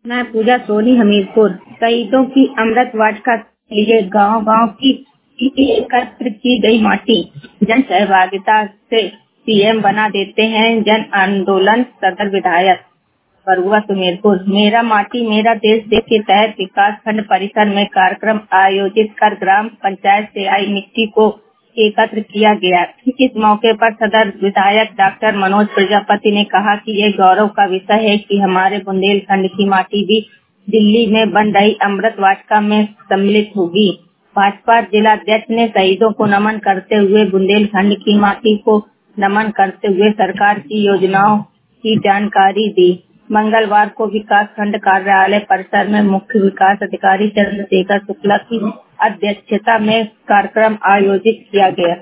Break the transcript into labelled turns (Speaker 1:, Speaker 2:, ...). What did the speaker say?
Speaker 1: मैं पूजा सोनी हमीरपुर। शहीदों की अमृत वाटिका के लिए गांव-गांव की एकत्र की गई माटी जन सहभागिता से पीएम बना देते हैं जन आंदोलन। सदर विधायक बरुआ सुमेरपुर। मेरा माटी मेरा देश के तहत विकास खंड परिसर में कार्यक्रम आयोजित कर ग्राम पंचायत से आई मिट्टी को एकत्र किया गया। इस मौके पर सदर विधायक डॉक्टर मनोज प्रजापति ने कहा कि ये गौरव का विषय है कि हमारे बुंदेलखंड की माटी भी दिल्ली में बन रही अमृत वाटिका में सम्मिलित होगी। भाजपा जिलाध्यक्ष ने शहीदों को नमन करते हुए बुंदेलखंड की माटी को नमन करते हुए सरकार की योजनाओं की जानकारी दी। मंगलवार को विकास खंड कार्यालय परिसर में मुख्य विकास अधिकारी चंद्रशेखर शुक्ला की अध्यक्षता में कार्यक्रम आयोजित किया गया।